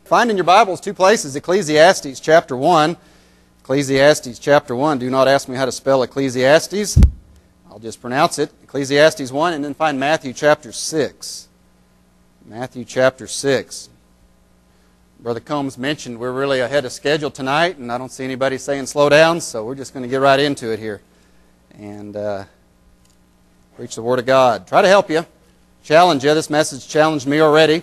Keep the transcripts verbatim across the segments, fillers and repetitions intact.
Find in your Bibles two places, Ecclesiastes chapter one. Ecclesiastes chapter one. Do not ask me how to spell Ecclesiastes. I'll just pronounce it. Ecclesiastes one, and then find Matthew chapter six. Matthew chapter six. Brother Combs mentioned we're really ahead of schedule tonight, and I don't see anybody saying slow down, so we're just going to get right into it here and uh, preach the Word of God. Try to help you, challenge you. This message challenged me already.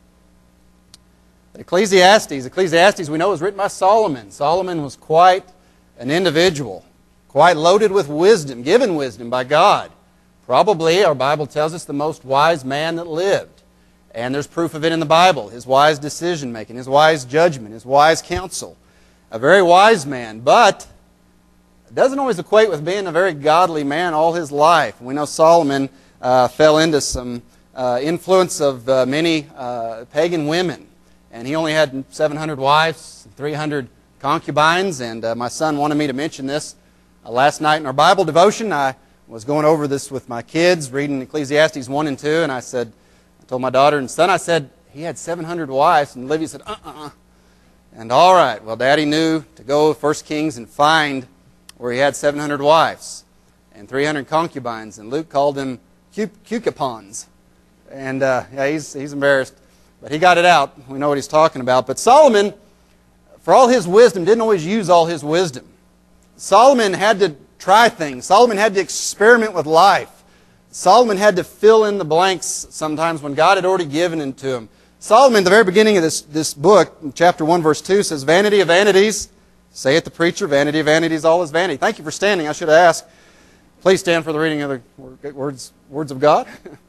Ecclesiastes, Ecclesiastes we know was written by Solomon. Solomon was quite an individual, quite loaded with wisdom, given wisdom by God. Probably, our Bible tells us, the most wise man that lived. And there's proof of it in the Bible. His wise decision-making, his wise judgment, his wise counsel. A very wise man, but it doesn't always equate with being a very godly man all his life. We know Solomon uh, fell into some uh, influence of uh, many uh, pagan women. And he only had seven hundred wives, three hundred concubines. And uh, my son wanted me to mention this uh, last night in our Bible devotion. I was going over this with my kids, reading Ecclesiastes one and two, and I said, I told my daughter and son, I said, he had seven hundred wives. And Olivia said, uh-uh. And all right, well, Daddy knew to go to First Kings and find where he had seven hundred wives and three hundred concubines. And Luke called them cucupons. And uh, yeah, he's, he's embarrassed. But he got it out. We know what he's talking about. But Solomon, for all his wisdom, didn't always use all his wisdom. Solomon had to try things. Solomon had to experiment with life. Solomon had to fill in the blanks sometimes when God had already given it to him. Solomon, at the very beginning of this, this book, chapter one, verse two, says, Vanity of vanities, saith the preacher, vanity of vanities, all is vanity. Thank you for standing. I should have asked. Please stand for the reading of the words, words of God.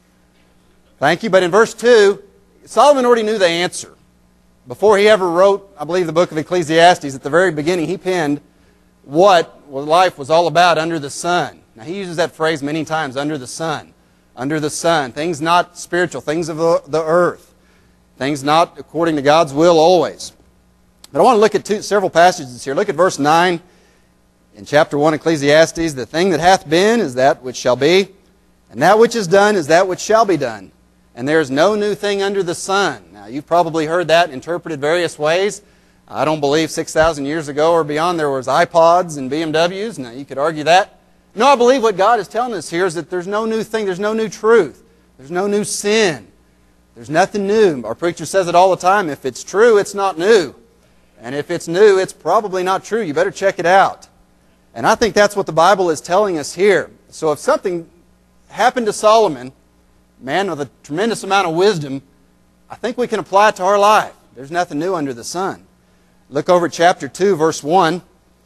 Thank you. But in verse two, Solomon already knew the answer. Before he ever wrote, I believe, the book of Ecclesiastes, at the very beginning, he penned what life was all about under the sun. Now, he uses that phrase many times, under the sun. Under the sun. Things not spiritual, things of the, the earth. Things not according to God's will always. But I want to look at two, several passages here. Look at verse nine in chapter one, Ecclesiastes. The thing that hath been is that which shall be, and that which is done is that which shall be done. And there is no new thing under the sun. Now, you've probably heard that interpreted various ways. I don't believe six thousand years ago or beyond there was iPods and B M Ws. Now, you could argue that. No, I believe what God is telling us here is that there's no new thing. There's no new truth. There's no new sin. There's nothing new. Our preacher says it all the time. If it's true, it's not new. And if it's new, it's probably not true. You better check it out. And I think that's what the Bible is telling us here. So if something happened to Solomon, man with a tremendous amount of wisdom, I think we can apply it to our life. There's nothing new under the sun. Look over at chapter two, verse one.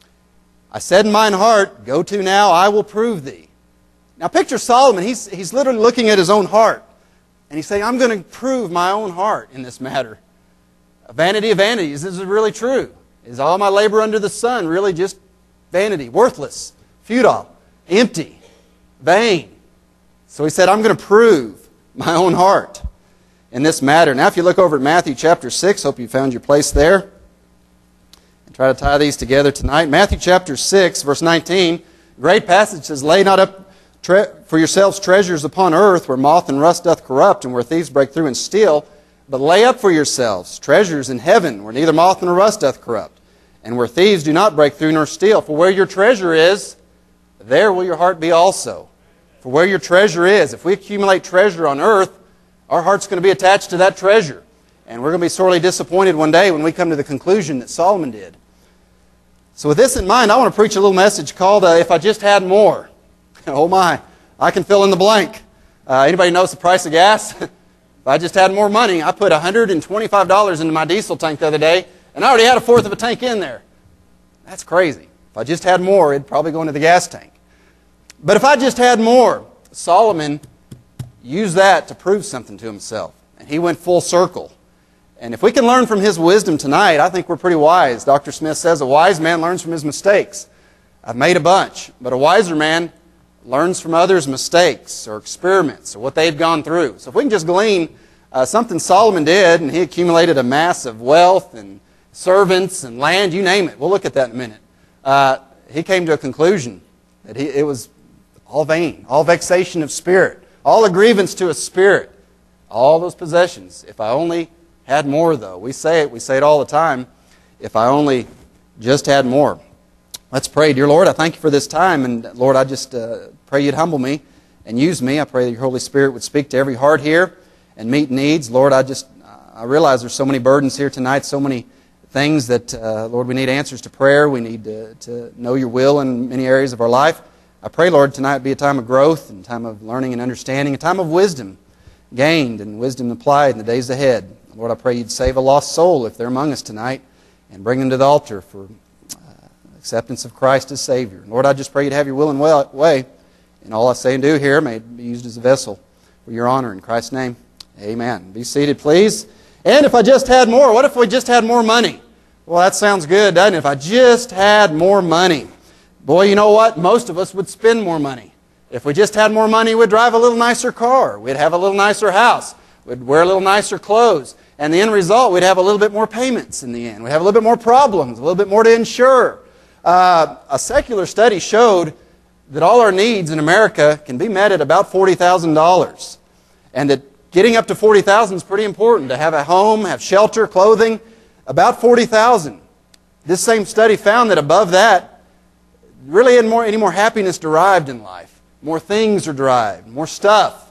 I said in mine heart, go to now, I will prove thee. Now picture Solomon. He's, he's literally looking at his own heart. And he's saying, I'm going to prove my own heart in this matter. A vanity of vanities. Is this really true? Is all my labor under the sun really just vanity, worthless, futile, empty, vain? So he said, I'm going to prove my own heart in this matter. Now if you look over at Matthew chapter six, hope you found your place there. And try to tie these together tonight. Matthew chapter six, verse nineteen, great passage says, lay not up tre- for yourselves treasures upon earth, where moth and rust doth corrupt, and where thieves break through and steal. But lay up for yourselves treasures in heaven, where neither moth nor rust doth corrupt, and where thieves do not break through nor steal. For where your treasure is, there will your heart be also. For where your treasure is, if we accumulate treasure on earth, our heart's going to be attached to that treasure. And we're going to be sorely disappointed one day when we come to the conclusion that Solomon did. So with this in mind, I want to preach a little message called, uh, If I Just Had More. Oh my, I can fill in the blank. Uh, anybody knows the price of gas? If I just had more money, I put one hundred twenty-five dollars into my diesel tank the other day, and I already had a fourth of a tank in there. That's crazy. If I just had more, it'd probably go into the gas tank. But if I just had more, Solomon used that to prove something to himself. And he went full circle. And if we can learn from his wisdom tonight, I think we're pretty wise. Doctor Smith says a wise man learns from his mistakes. I've made a bunch, but a wiser man learns from others' mistakes or experiments or what they've gone through. So if we can just glean uh, something Solomon did, and he accumulated a mass of wealth and servants and land, you name it. We'll look at that in a minute. Uh, he came to a conclusion that he, it was all vain, all vexation of spirit, all a grievance to a spirit, all those possessions. If I only had more, though. We say it, we say it all the time. If I only just had more. Let's pray. Dear Lord, I thank you for this time. And Lord, I just uh, pray you'd humble me and use me. I pray that your Holy Spirit would speak to every heart here and meet needs. Lord, I just, I realize there's so many burdens here tonight, so many things that, uh, Lord, we need answers to prayer. We need to, to know your will in many areas of our life. I pray, Lord, tonight be a time of growth and a time of learning and understanding, a time of wisdom gained and wisdom applied in the days ahead. Lord, I pray you'd save a lost soul if they're among us tonight and bring them to the altar for uh, acceptance of Christ as Savior. Lord, I just pray you'd have your will and way, and all I say and do here may be used as a vessel for your honor. In Christ's name, amen. Be seated, please. And if I just had more, what if we just had more money? Well, that sounds good, doesn't it? If I just had more money. Boy, you know what? Most of us would spend more money. If we just had more money, we'd drive a little nicer car. We'd have a little nicer house. We'd wear a little nicer clothes. And the end result, we'd have a little bit more payments in the end. We'd have a little bit more problems, a little bit more to insure. Uh, a secular study showed that all our needs in America can be met at about forty thousand dollars. And that getting up to forty thousand dollars is pretty important. To have a home, have shelter, clothing, about forty thousand dollars. This same study found that above that, really isn't more, any more happiness derived in life. More things are derived, more stuff.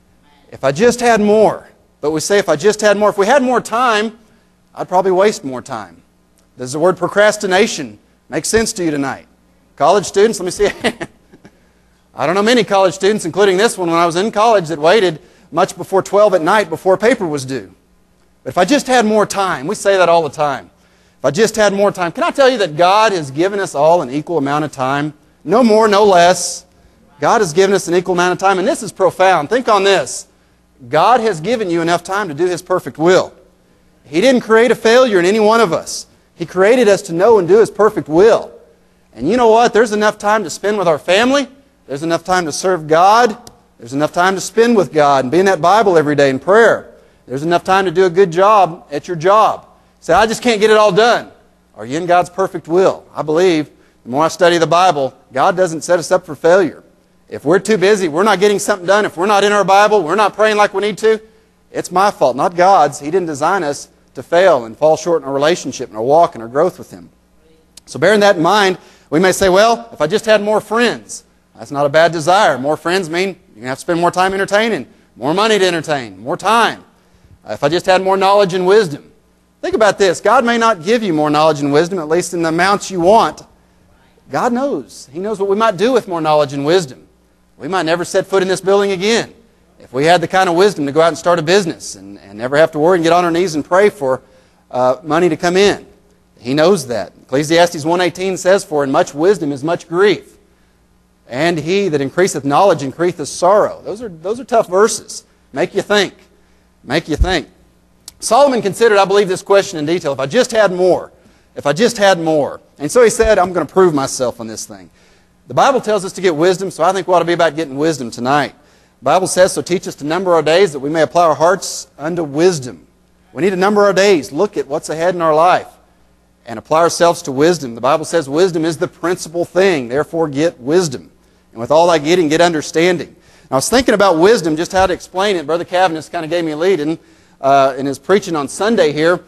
If I just had more, but we say if I just had more, if we had more time, I'd probably waste more time. Does the word procrastination make sense to you tonight? College students, let me see. I don't know many college students, including this one when I was in college, that waited much before twelve at night before a paper was due. But if I just had more time, we say that all the time. If I just had more time, can I tell you that God has given us all an equal amount of time? No more, no less. God has given us an equal amount of time, and this is profound. Think on this. God has given you enough time to do His perfect will. He didn't create a failure in any one of us. He created us to know and do His perfect will. And you know what? There's enough time to spend with our family. There's enough time to serve God. There's enough time to spend with God and be in that Bible every day in prayer. There's enough time to do a good job at your job. Say, I just can't get it all done. Are you in God's perfect will? I believe the more I study the Bible, God doesn't set us up for failure. If we're too busy, we're not getting something done, if we're not in our Bible, we're not praying like we need to, it's my fault, not God's. He didn't design us to fail and fall short in our relationship and our walk and our growth with Him. So bearing that in mind, we may say, well, if I just had more friends, that's not a bad desire. More friends mean you're going to have to spend more time entertaining, more money to entertain, more time. If I just had more knowledge and wisdom. Think about this. God may not give you more knowledge and wisdom, at least in the amounts you want. God knows. He knows what we might do with more knowledge and wisdom. We might never set foot in this building again if we had the kind of wisdom to go out and start a business and, and never have to worry and get on our knees and pray for uh, money to come in. He knows that. Ecclesiastes one eighteen says, for in much wisdom is much grief, and he that increaseth knowledge increaseth sorrow. Those are, those are tough verses. Make you think. Make you think. Solomon considered, I believe, this question in detail. If I just had more. If I just had more. And so he said, I'm going to prove myself on this thing. The Bible tells us to get wisdom, so I think we ought to be about getting wisdom tonight. The Bible says, so teach us to number our days that we may apply our hearts unto wisdom. We need to number our days, look at what's ahead in our life, and apply ourselves to wisdom. The Bible says wisdom is the principal thing, therefore get wisdom. And with all thy getting, get understanding. And I was thinking about wisdom, just how to explain it. Brother Cavaness kind of gave me a lead in, uh, in his preaching on Sunday here.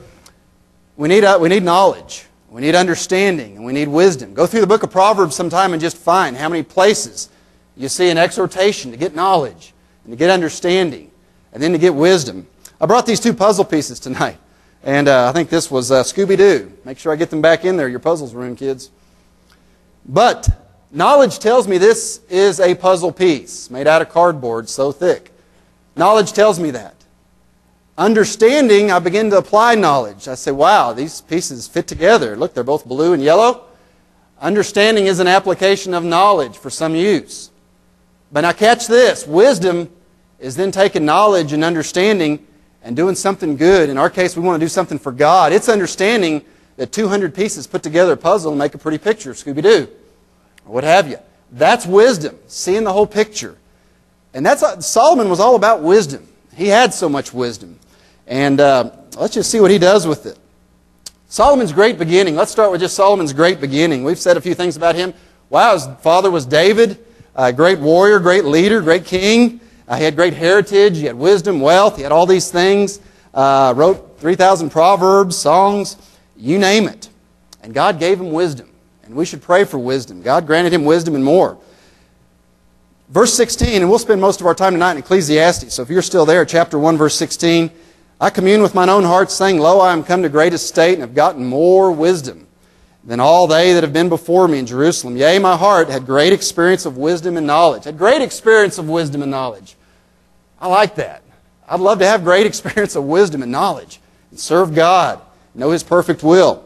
We need, uh, we need knowledge. We need understanding, and we need wisdom. Go through the book of Proverbs sometime and just find how many places you see an exhortation to get knowledge and to get understanding and then to get wisdom. I brought these two puzzle pieces tonight, and uh, I think this was uh, Scooby-Doo. Make sure I get them back in there, your puzzles room, kids. But knowledge tells me this is a puzzle piece made out of cardboard so thick. Knowledge tells me that. Understanding, I begin to apply knowledge. I say, wow, these pieces fit together. Look, they're both blue and yellow. Understanding is an application of knowledge for some use. But now catch this. Wisdom is then taking knowledge and understanding and doing something good. In our case, we want to do something for God. It's understanding that two hundred pieces put together a puzzle and make a pretty picture of Scooby-Doo, or what have you. That's wisdom, seeing the whole picture. And that's Solomon was all about wisdom. He had so much wisdom. And uh, let's just see what he does with it. Solomon's great beginning. Let's start with just Solomon's great beginning. We've said a few things about him. Wow, his father was David, a great warrior, great leader, great king. Uh, he had great heritage. He had wisdom, wealth. He had all these things. uh, wrote three thousand proverbs, songs, you name it. And God gave him wisdom. And we should pray for wisdom. God granted him wisdom and more. Verse sixteen, and we'll spend most of our time tonight in Ecclesiastes. So if you're still there, chapter one, verse sixteen. I commune with mine own heart, saying, Lo, I am come to great estate, and have gotten more wisdom than all they that have been before me in Jerusalem. Yea, my heart had great experience of wisdom and knowledge. Had great experience of wisdom and knowledge. I like that. I'd love to have great experience of wisdom and knowledge. And serve God. Know His perfect will.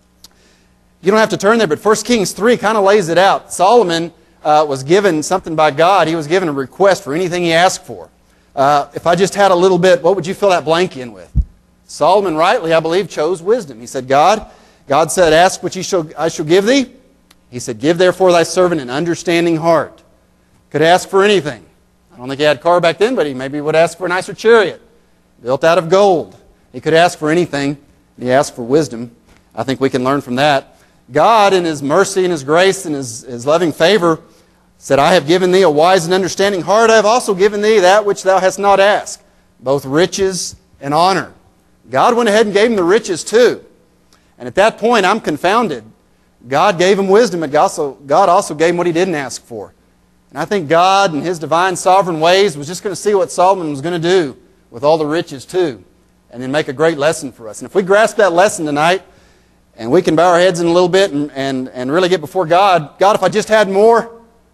You don't have to turn there, but First Kings three kind of lays it out. Solomon uh, was given something by God. He was given a request for anything he asked for. Uh, if I just had a little bit, what would you fill that blank in with? Solomon rightly, I believe, chose wisdom. He said, God, God said, ask what ye shall, I shall give thee. He said, give therefore thy servant an understanding heart. Could ask for anything. I don't think he had a car back then, but he maybe would ask for a nicer chariot built out of gold. He could ask for anything. He asked for wisdom. I think we can learn from that. God, in His mercy and His grace and His, His loving favor, said, I have given thee a wise and understanding heart. I have also given thee that which thou hast not asked, both riches and honor. God went ahead and gave him the riches too. And at that point, I'm confounded. God gave him wisdom, but God also, God also gave him what he didn't ask for. And I think God, in His divine sovereign ways, was just going to see what Solomon was going to do with all the riches too, and then make a great lesson for us. And if we grasp that lesson tonight, and we can bow our heads in a little bit and, and, and really get before God, God, if I just had more,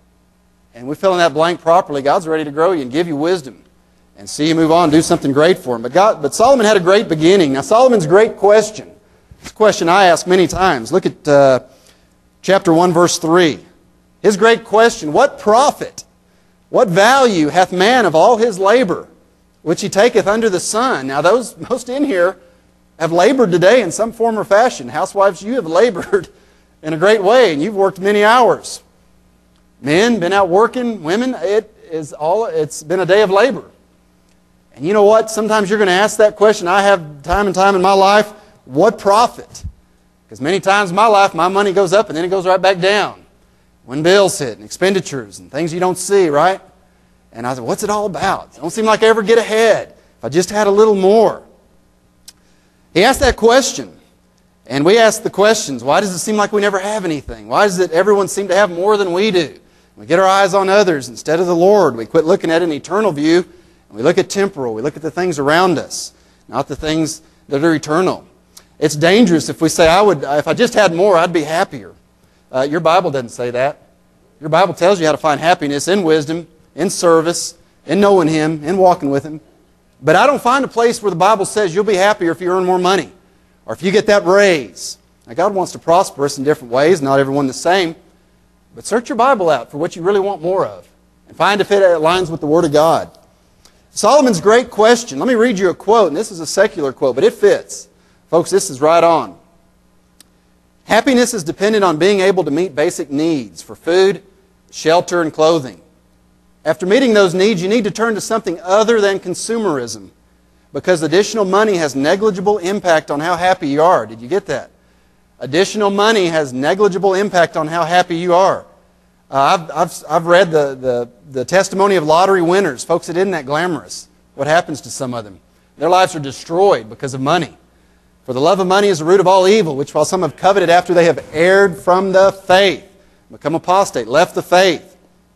and we fill in that blank properly, God's ready to grow you and give you wisdom and see you move on and do something great for Him. But, God, but Solomon had a great beginning. Now, Solomon's great question, this question I ask many times. Look at uh, chapter one, verse three. His great question, what profit, what value hath man of all his labor, which he taketh under the sun? Now, those most in here have labored today in some form or fashion. Housewives, you have labored in a great way, and you've worked many hours. Men, been out working. Women, it is all, it's been a day of labor. And you know what? Sometimes you're going to ask that question. I have time and time in my life, what profit? Because many times in my life, my money goes up and then it goes right back down. When bills hit and expenditures and things you don't see, right? And I said, what's it all about? It don't seem like I ever get ahead. If I just had a little more. He asked that question. And we ask the questions, why does it seem like we never have anything? Why does it everyone seem to have more than we do? We get our eyes on others instead of the Lord. We quit looking at an eternal view, and we look at temporal. We look at the things around us, not the things that are eternal. It's dangerous if we say, I would, if I just had more, I'd be happier. Uh, your Bible doesn't say that. Your Bible tells you how to find happiness in wisdom, in service, in knowing Him, in walking with Him. But I don't find a place where the Bible says you'll be happier if you earn more money, or if you get that raise. Now, God wants to prosper us in different ways, not everyone the same. But search your Bible out for what you really want more of, and find if it aligns with the Word of God. Solomon's great question. Let me read you a quote, and this is a secular quote, but it fits. Folks, this is right on. Happiness is dependent on being able to meet basic needs for food, shelter, and clothing. After meeting those needs, you need to turn to something other than consumerism, because additional money has negligible impact on how happy you are. Did you get that? Additional money has negligible impact on how happy you are. Uh, I've, I've, I've read the, the, the testimony of lottery winners. Folks, it isn't that glamorous what happens to some of them. Their lives are destroyed because of money. For the love of money is the root of all evil, which while some have coveted after they have erred from the faith, become apostate, left the faith.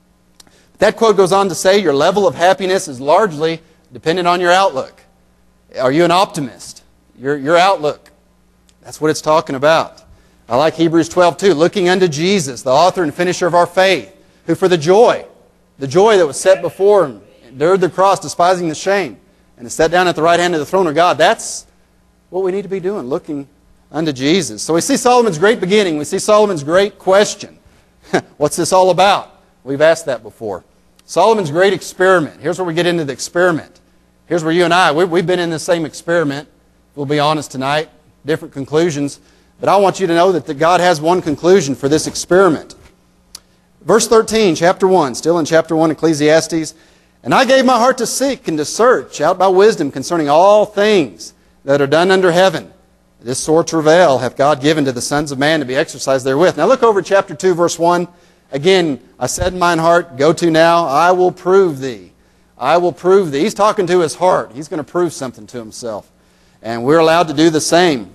That quote goes on to say, your level of happiness is largely dependent on your outlook. Are you an optimist? Your, your outlook. That's what it's talking about. I like Hebrews twelve two. Looking unto Jesus, the author and finisher of our faith, who for the joy, the joy that was set before Him, endured the cross, despising the shame, and is set down at the right hand of the throne of God. That's what we need to be doing, looking unto Jesus. So we see Solomon's great beginning. We see Solomon's great question. What's this all about? We've asked that before. Solomon's great experiment. Here's where we get into the experiment. Here's where you and I, we've been in the same experiment. We'll be honest tonight. Different conclusions. But I want you to know that God has one conclusion for this experiment. Verse thirteen, chapter one, still in chapter one, Ecclesiastes. And I gave my heart to seek and to search out by wisdom concerning all things that are done under heaven. This sore travail hath God given to the sons of man to be exercised therewith. Now look over at chapter two, verse one. Again, I said in mine heart, go to now, I will prove thee. I will prove thee. He's talking to his heart. He's going to prove something to himself. and we're allowed to do the same.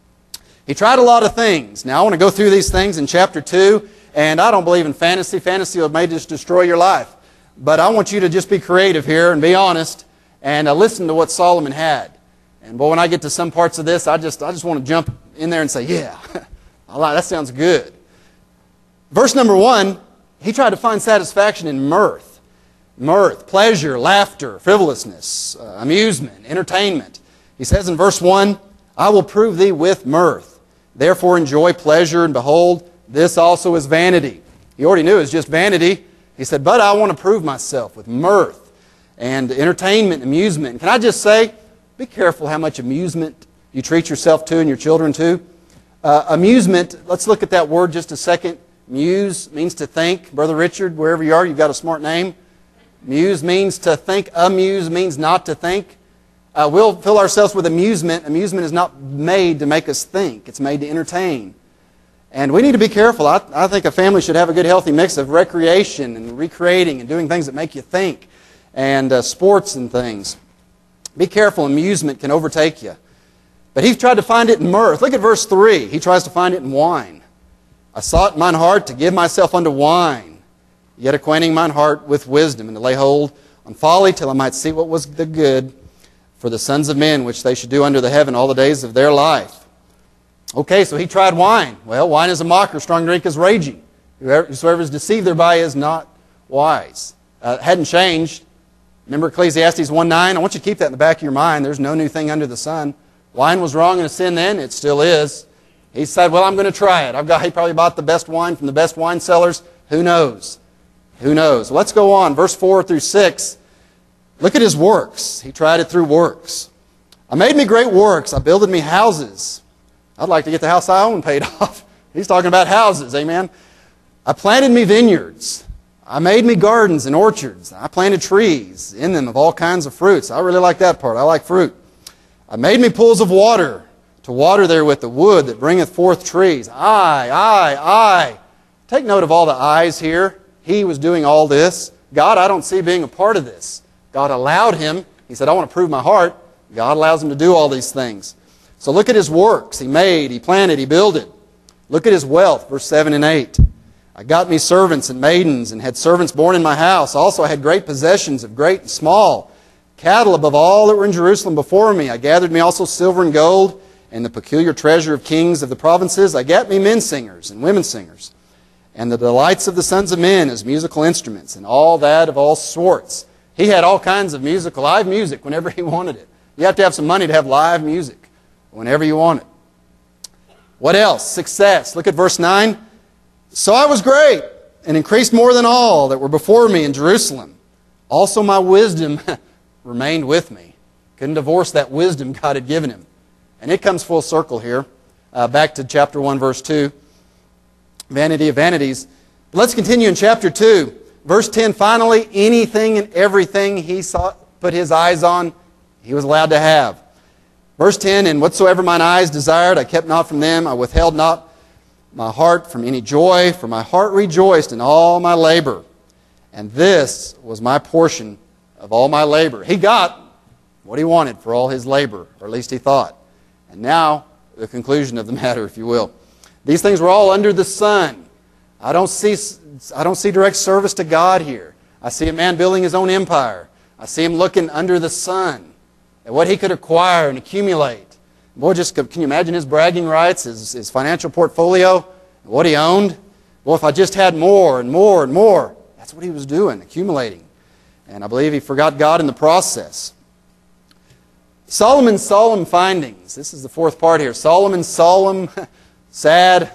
He tried a lot of things. Now I want to go through these things in chapter two, and I don't believe in fantasy. Fantasy may just destroy your life. But I want you to just be creative here and be honest and uh, listen to what Solomon had. And boy, when I get to some parts of this, I just, I just want to jump in there and say, yeah, I like, that sounds good. Verse number one, he tried to find satisfaction in mirth. Mirth, pleasure, laughter, frivolousness, uh, amusement, entertainment. He says in verse one, I will prove thee with mirth. Therefore enjoy pleasure, and behold, this also is vanity. He already knew it was just vanity. He said, but I want to prove myself with mirth and entertainment, amusement. And can I just say, be careful how much amusement you treat yourself to and your children to. Uh, amusement, let's look at that word just a second. Muse means to think. Brother Richard, wherever you are, you've got a smart name. Muse means to think. Amuse means not to think. Uh, we'll fill ourselves with amusement. Amusement is not made to make us think. It's made to entertain. And we need to be careful. I, I think a family should have a good, healthy mix of recreation and recreating and doing things that make you think, and uh, sports and things. Be careful. Amusement can overtake you. But he tried to find it in mirth. Look at verse three. He tries to find it in wine. I sought in mine heart to give myself unto wine, yet acquainting mine heart with wisdom, and to lay hold on folly till I might see what was the good for the sons of men, which they should do under the heaven all the days of their life. Okay, so he tried wine. Well, wine is a mocker, strong drink is raging. Whoever is deceived thereby is not wise. Uh, hadn't changed. Remember Ecclesiastes one nine? I want you to keep that in the back of your mind. There's no new thing under the sun. Wine was wrong and a sin then. It still is. He said, well, I'm going to try it. I've got, he probably bought the best wine from the best wine sellers. Who knows? Who knows? Let's go on. Verse four through six. Look at his works. He tried it through works. I made me great works. I builded me houses. I'd like to get the house I own paid off. He's talking about houses, amen. I planted me vineyards. I made me gardens and orchards. I planted trees in them of all kinds of fruits. I really like that part. I like fruit. I made me pools of water to water therewith the wood that bringeth forth trees. I, I, I. Take note of all the I's here. He was doing all this. God, I don't see being a part of this. God allowed him. He said, I want to prove my heart. God allows him to do all these things. So look at his works. He made, he planted, he builded. Look at his wealth, verse seven and eight. I got me servants and maidens, and had servants born in my house. Also I had great possessions of great and small, cattle above all that were in Jerusalem before me. I gathered me also silver and gold, and the peculiar treasure of kings of the provinces. I gat me men singers and women singers, and the delights of the sons of men as musical instruments, and all that of all sorts. He had all kinds of musical, live music whenever he wanted it. You have to have some money to have live music whenever you want it. What else? Success. Look at verse nine. So I was great, and increased more than all that were before me in Jerusalem. Also my wisdom remained with me. Couldn't divorce that wisdom God had given him. And it comes full circle here. Uh, back to chapter one, verse two. Vanity of vanities. But let's continue in chapter two. Verse ten, finally, anything and everything he saw, put his eyes on, he was allowed to have. Verse ten, and whatsoever mine eyes desired, I kept not from them. I withheld not my heart from any joy, for my heart rejoiced in all my labor. And this was my portion of all my labor. He got what he wanted for all his labor, or at least he thought. And now, the conclusion of the matter, if you will. These things were all under the sun. I don't see, I don't see direct service to God here. I see a man building his own empire. I see him looking under the sun at what he could acquire and accumulate. Boy, just can you imagine his bragging rights, his, his financial portfolio, what he owned? Well, if I just had more and more and more, that's what he was doing, accumulating. And I believe he forgot God in the process. Solomon's solemn findings. This is the fourth part here. Solomon's solemn, sad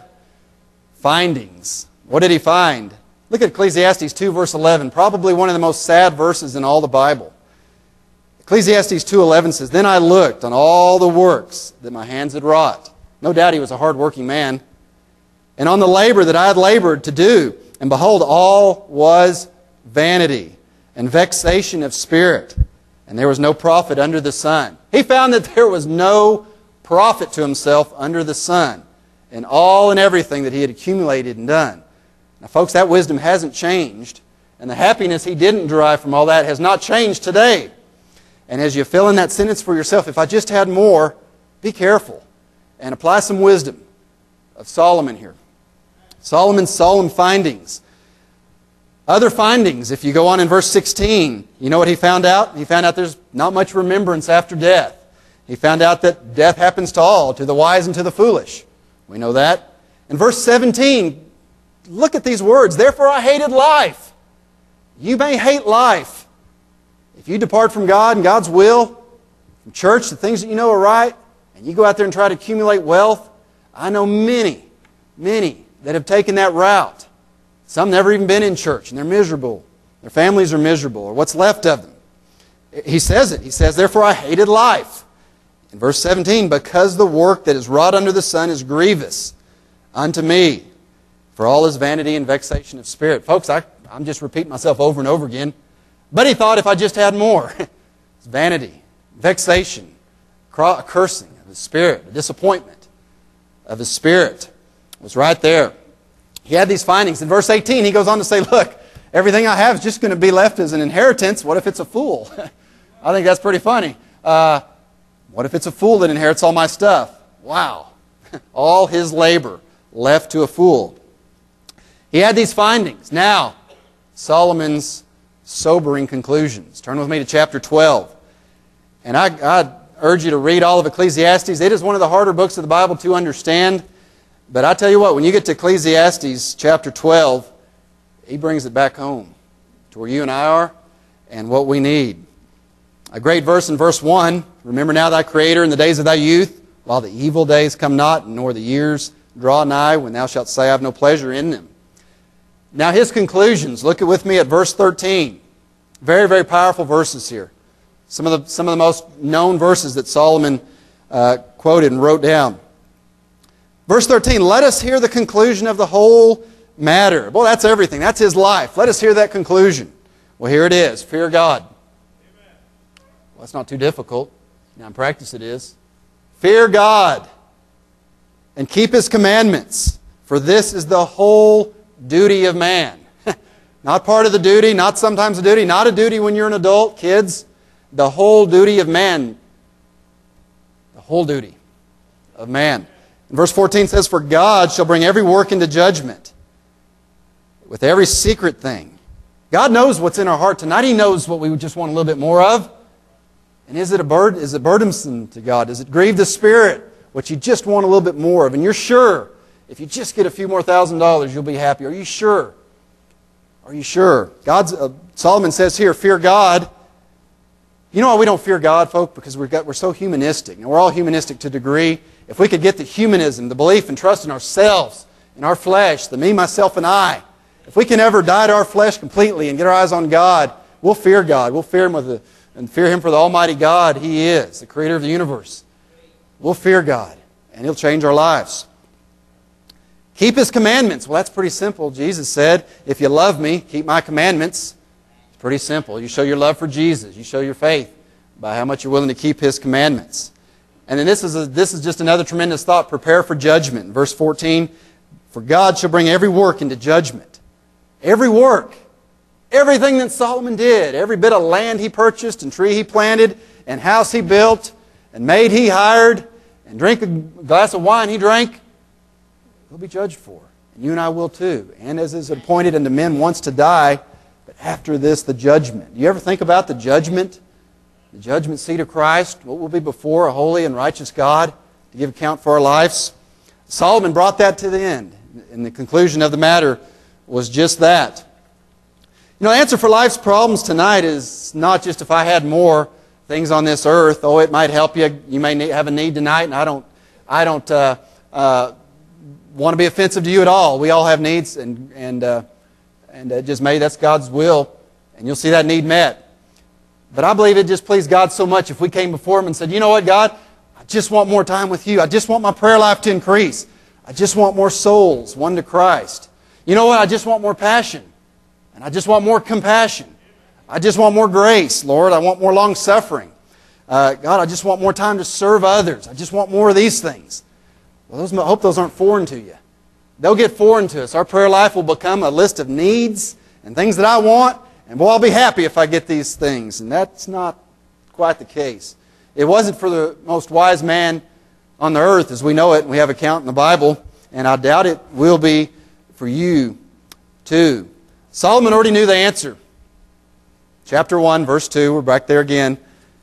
findings. What did he find? Look at Ecclesiastes two, verse eleven. Probably one of the most sad verses in all the Bible. Ecclesiastes two eleven says, Then I looked on all the works that my hands had wrought. No doubt he was a hard-working man. And on the labor that I had labored to do. And behold, all was vanity and vexation of spirit. And there was no profit under the sun. He found that there was no profit to himself under the sun in all and everything that he had accumulated and done. Now, folks, that wisdom hasn't changed. And the happiness he didn't derive from all that has not changed today. And as you fill in that sentence for yourself, if I just had more, Be careful and apply some wisdom of Solomon here. Solomon's solemn findings. Other findings, if you go on in verse sixteen, you know what he found out? He found out there's not much remembrance after death. He found out that death happens to all, to the wise and to the foolish. We know that. In verse seventeen, look at these words. Therefore I hated life. You may hate life. If you depart from God and God's will, from church, the things that you know are right, and you go out there and try to accumulate wealth, I know many, many that have taken that route. Some never even been in church, and they're miserable. Their families are miserable, or what's left of them. He says it. He says, therefore I hated life. In verse seventeen, because the work that is wrought under the sun is grievous unto me, for all is vanity and vexation of spirit. Folks, I, I'm just repeating myself over and over again. But he thought if I just had more. It's vanity, vexation, a cursing of his spirit, a disappointment of his spirit. It was right there. He had these findings. In verse eighteen, he goes on to say, look, everything I have is just going to be left as an inheritance. What if it's a fool? I think that's pretty funny. Uh, what if it's a fool that inherits all my stuff? Wow. All his labor left to a fool. He had these findings. Now, Solomon's sobering conclusions. Turn with me to chapter twelve. And I, I urge you to read all of Ecclesiastes. It is one of the harder books of the Bible to understand. But I tell you what, when you get to Ecclesiastes chapter twelve, he brings it back home to where you and I are and what we need. A great verse in verse one, remember now thy Creator in the days of thy youth, while the evil days come not, nor the years draw nigh, when thou shalt say, I have no pleasure in them. Now his conclusions, look with me at verse thirteen. Very, very powerful verses here. Some of the, some of the most known verses that Solomon uh, quoted and wrote down. Verse thirteen, let us hear the conclusion of the whole matter. Well, that's everything. That's his life. Let us hear that conclusion. Well, here it is. Fear God. Amen. Well, that's not too difficult. Now, in practice it is. Fear God and keep His commandments, for this is the whole duty of man. Not part of the duty, not sometimes a duty, not a duty when you're an adult, kids. The whole duty of man. The whole duty of man. And verse fourteen says, for God shall bring every work into judgment with every secret thing. God knows what's in our heart tonight. He knows what we just want a little bit more of. And is it a burden? Is it burdensome to God? Does it grieve the Spirit? What you just want a little bit more of. And you're sure, if you just get a few more thousand dollars, you'll be happy. Are you sure? Are you sure? God's, uh, Solomon says here, fear God. You know why we don't fear God, folk? Because we've got, we're so humanistic. And we're all humanistic to a degree. If we could get the humanism, the belief and trust in ourselves, in our flesh, the me, myself, and I, if we can ever die to our flesh completely and get our eyes on God, we'll fear God. We'll fear Him with the, and fear Him for the Almighty God He is, the Creator of the universe. We'll fear God, and He'll change our lives. Keep His commandments. Well, that's pretty simple. Jesus said, if you love me, keep my commandments. It's pretty simple. You show your love for Jesus. You show your faith by how much you're willing to keep His commandments. And then this is, a, this is just another tremendous thought. Prepare for judgment. Verse fourteen, for God shall bring every work into judgment. Every work. Everything that Solomon did. Every bit of land he purchased and tree he planted and house he built and maid he hired and drink a glass of wine he drank, he'll be judged for. And you and I will too. And as is appointed unto men once to die, but after this the judgment. Do you ever think about the judgment? The judgment seat of Christ, what will be before a holy and righteous God to give account for our lives? Solomon brought that to the end. And the conclusion of the matter was just that. You know, the answer for life's problems tonight is not just if I had more things on this earth. Oh, it might help you. You may need, have a need tonight, and I don't, I don't uh, uh, want to be offensive to you at all. We all have needs, and and uh, and uh, just maybe that's God's will, and you'll see that need met. But I believe it just pleased God so much if we came before Him and said, you know what, God, I just want more time with You. I just want my prayer life to increase. I just want more souls won to Christ. You know what, I just want more passion. And I just want more compassion. I just want more grace, Lord. I want more long-suffering. Uh, God, I just want more time to serve others. I just want more of these things. Well, those, I hope those aren't foreign to you. They'll get foreign to us. Our prayer life will become a list of needs and things that I want, and boy, I'll be happy if I get these things. And that's not quite the case. It wasn't for the most wise man on the earth as we know it, and we have a count in the Bible, and I doubt it will be for you too. Solomon already knew the answer. Chapter one, verse two, we're back there again.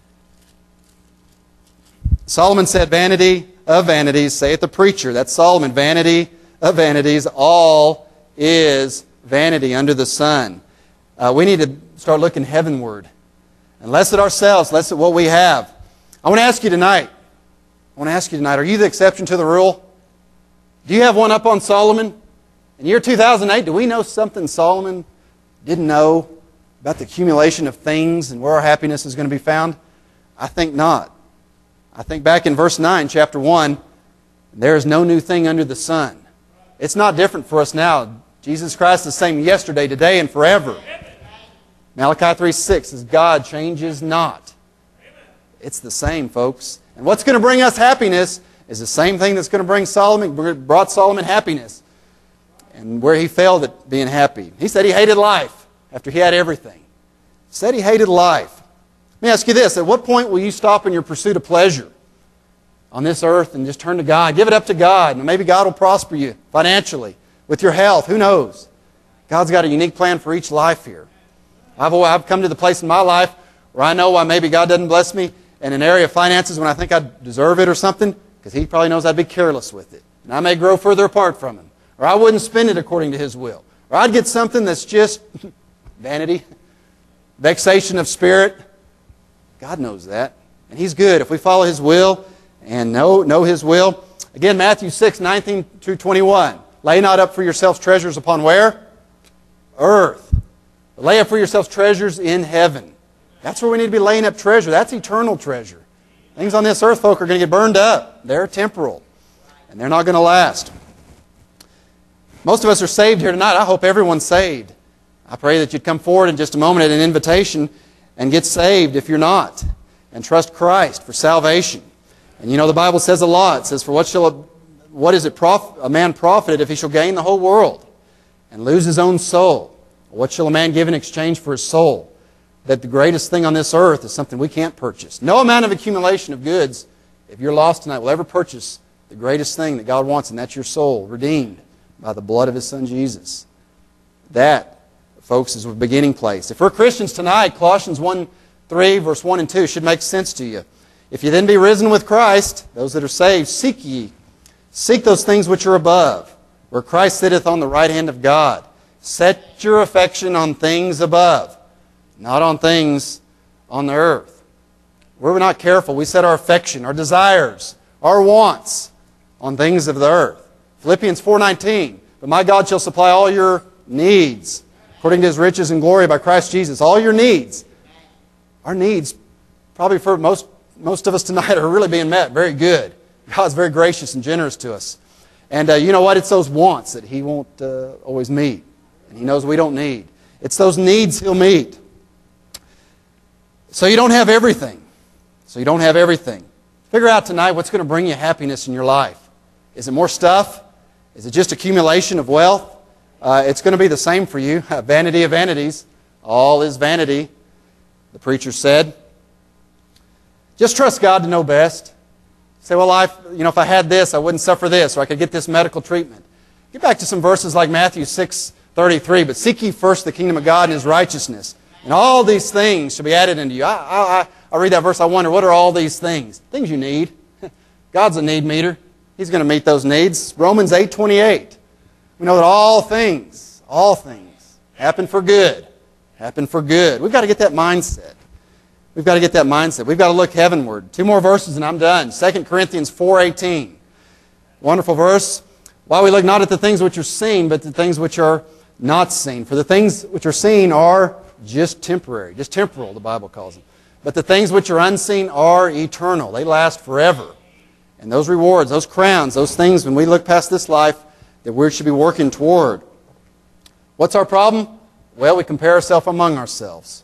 Solomon said, vanity of vanities, saith the preacher. That's Solomon. Vanity of vanities, all is vanity under the sun. Uh, we need to start looking heavenward. And less at ourselves, less at what we have. I want to ask you tonight, I want to ask you tonight, are you the exception to the rule? Do you have one up on Solomon? In the year two thousand eight, do we know something Solomon didn't know about the accumulation of things and where our happiness is going to be found? I think not. I think back in verse nine, chapter one, there is no new thing under the sun. It's not different for us now. Jesus Christ is the same yesterday, today, and forever. Malachi three six says, God changes not. It's the same, folks. And what's going to bring us happiness is the same thing that's going to bring Solomon, brought Solomon happiness. And where he failed at being happy. He said he hated life after he had everything. He said he hated life. Let me ask you this. At what point will you stop in your pursuit of pleasure on this earth and just turn to God? Give it up to God. And maybe God will prosper you financially, with your health. Who knows? God's got a unique plan for each life here. I've, I've come to the place in my life where I know why maybe God doesn't bless me in an area of finances when I think I deserve it or something, because He probably knows I'd be careless with it. And I may grow further apart from Him. Or I wouldn't spend it according to His will. Or I'd get something that's just vanity, vexation of spirit. God knows that. And He's good. If we follow His will and know, know His will. Again, Matthew six, nineteen through twenty-one. Lay not up for yourselves treasures upon where? Earth. But lay up for yourselves treasures in heaven. That's where we need to be laying up treasure. That's eternal treasure. Things on this earth, folk, are going to get burned up. They're temporal. And they're not going to last. Most of us are saved here tonight. I hope everyone's saved. I pray that you'd come forward in just a moment at an invitation and get saved if you're not. And trust Christ for salvation. And you know the Bible says a lot. It says, for what shall a, what is it prof, a man profited if he shall gain the whole world and lose his own soul? What shall a man give in exchange for his soul? That the greatest thing on this earth is something we can't purchase. No amount of accumulation of goods, if you're lost tonight, will ever purchase the greatest thing that God wants, and that's your soul, redeemed by the blood of His Son Jesus. That, folks, is a beginning place. If we're Christians tonight, Colossians one, three, verse one and two should make sense to you. If you then be risen with Christ, those that are saved, seek ye. Seek those things which are above, where Christ sitteth on the right hand of God. Set your affection on things above, not on things on the earth. We're not careful. We set our affection, our desires, our wants on things of the earth. Philippians four nineteen, but my God shall supply all your needs according to His riches and glory by Christ Jesus. All your needs. Our needs, probably for most, most of us tonight, are really being met. Very good. God's very gracious and generous to us. And uh, you know what? It's those wants that He won't uh, always meet. And He knows we don't need. It's those needs He'll meet. So you don't have everything. So you don't have everything. Figure out tonight what's going to bring you happiness in your life. Is it more stuff? Is it just accumulation of wealth? Uh, it's going to be the same for you. Vanity of vanities. All is vanity, the preacher said. Just trust God to know best. Say, well, I, you know, if I had this, I wouldn't suffer this, or I could get this medical treatment. Get back to some verses like Matthew six thirty-three. But seek ye first the kingdom of God and His righteousness, and all these things shall be added unto you. I, I, I read that verse, I wonder, what are all these things? Things you need. God's a need meter. He's going to meet those needs. Romans eight twenty-eight. We know that all things, all things, happen for good. Happen for good. We've got to get that mindset. We've got to get that mindset. We've got to look heavenward. Two more verses and I'm done. Second Corinthians four eighteen. Wonderful verse. While we look not at the things which are seen, but the things which are not seen. For the things which are seen are just temporary. Just temporal, the Bible calls them. But the things which are unseen are eternal. They last forever. And those rewards, those crowns, those things, when we look past this life, that we should be working toward. What's our problem? Well, we compare ourselves among ourselves.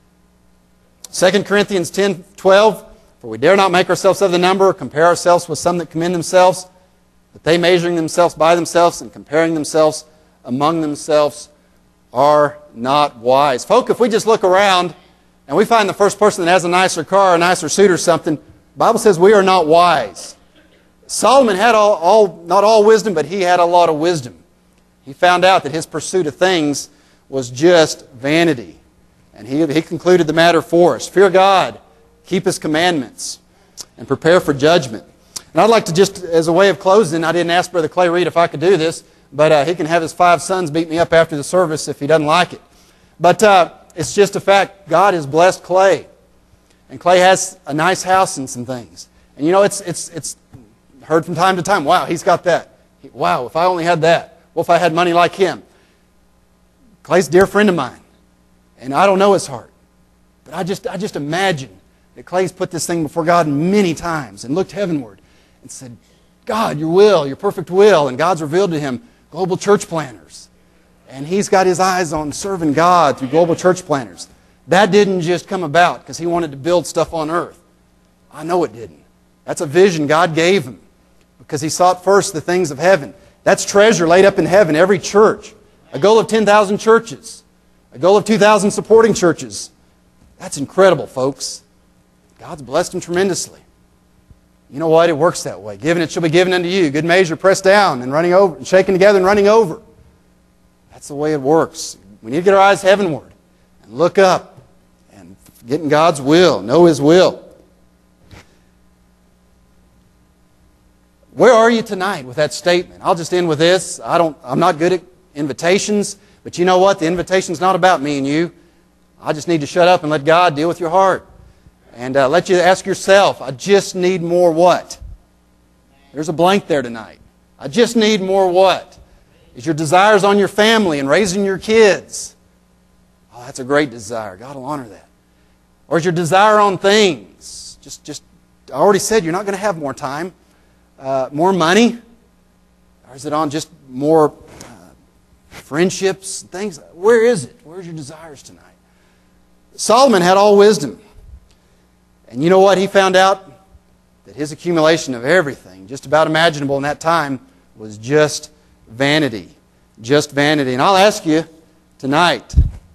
Second Corinthians ten twelve, for we dare not make ourselves of the number, or compare ourselves with some that commend themselves, but they measuring themselves by themselves and comparing themselves among themselves are not wise. Folk, if we just look around and we find the first person that has a nicer car, a nicer suit or something, the Bible says we are not wise. Solomon had all, all, not all wisdom, but he had a lot of wisdom. He found out that his pursuit of things was just vanity. And he, he concluded the matter for us. Fear God, keep His commandments, and prepare for judgment. And I'd like to just, as a way of closing, I didn't ask Brother Clay Reed if I could do this, but uh, he can have his five sons beat me up after the service if he doesn't like it. But uh, it's just a fact, God has blessed Clay. And Clay has a nice house and some things. And you know, it's, it's, it's heard from time to time, wow, he's got that. Wow, if I only had that. Well, if I had money like him. Clay's a dear friend of mine. And I don't know his heart. But I just, I just imagine that Clay's put this thing before God many times and looked heavenward and said, God, your will, your perfect will. And God's revealed to him global church planners. And he's got his eyes on serving God through global church planners. That didn't just come about because he wanted to build stuff on earth. I know it didn't. That's a vision God gave him because he sought first the things of heaven. That's treasure laid up in heaven, every church. A goal of ten thousand churches. A goal of two thousand supporting churches. That's incredible, folks. God's blessed him tremendously. You know what? It works that way. Given it shall be given unto you. Good measure, pressed down and running over, and shaken together and running over. That's the way it works. We need to get our eyes heavenward and look up and get in God's will, know His will. Where are you tonight with that statement? I'll just end with this. I don't, I'm not good at invitations, but you know what? The invitation's not about me and you. I just need to shut up and let God deal with your heart. And uh, let you ask yourself, I just need more what? There's a blank there tonight. I just need more what? Is your desires on your family and raising your kids? Oh, that's a great desire. God will honor that. Or is your desire on things? Just, just I already said you're not going to have more time. Uh, more money? Or is it on just more uh, friendships, things? Where is it? Where's your desires tonight? Solomon had all wisdom. And you know what? He found out that his accumulation of everything, just about imaginable in that time, was just vanity. Just vanity. And I'll ask you tonight,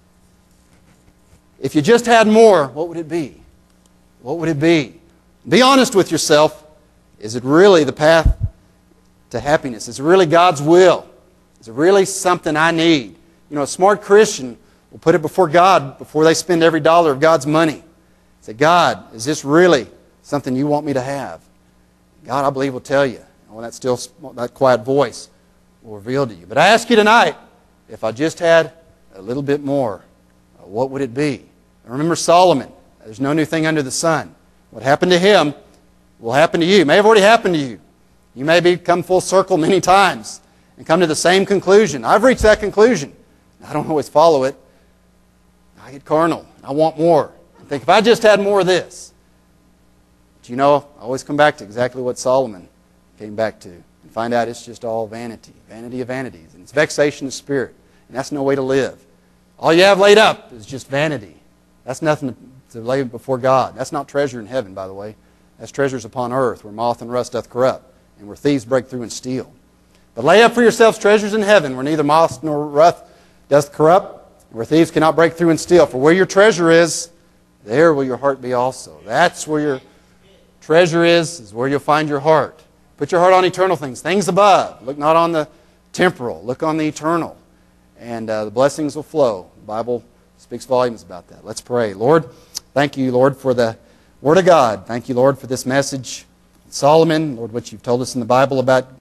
if you just had more, what would it be? What would it be? Be honest with yourself. Is it really the path to happiness? Is it really God's will? Is it really something I need? You know, a smart Christian will put it before God before they spend every dollar of God's money. Say, God, is this really something you want me to have? God, I believe, will tell you. And that still, that quiet voice will reveal to you. But I ask you tonight, if I just had a little bit more, what would it be? And remember Solomon. There's no new thing under the sun. What happened to him will happen to you. It may have already happened to you. You may be come full circle many times and come to the same conclusion. I've reached that conclusion. I don't always follow it. I get carnal. I want more. I think if I just had more of this. But you know, I always come back to exactly what Solomon came back to and find out it's just all vanity. Vanity of vanities. And it's vexation of spirit. And that's no way to live. All you have laid up is just vanity. That's nothing to, to lay before God. That's not treasure in heaven, by the way. That's treasures upon earth, where moth and rust doth corrupt, and where thieves break through and steal. But lay up for yourselves treasures in heaven, where neither moth nor rust doth corrupt, and where thieves cannot break through and steal. For where your treasure is, there will your heart be also. That's where your treasure is, is where you'll find your heart. Put your heart on eternal things, things above. Look not on the temporal, look on the eternal. And uh, the blessings will flow. The Bible speaks volumes about that. Let's pray. Lord, thank you, Lord, for the Word of God. Thank you, Lord, for this message. Solomon, Lord, which you've told us in the Bible about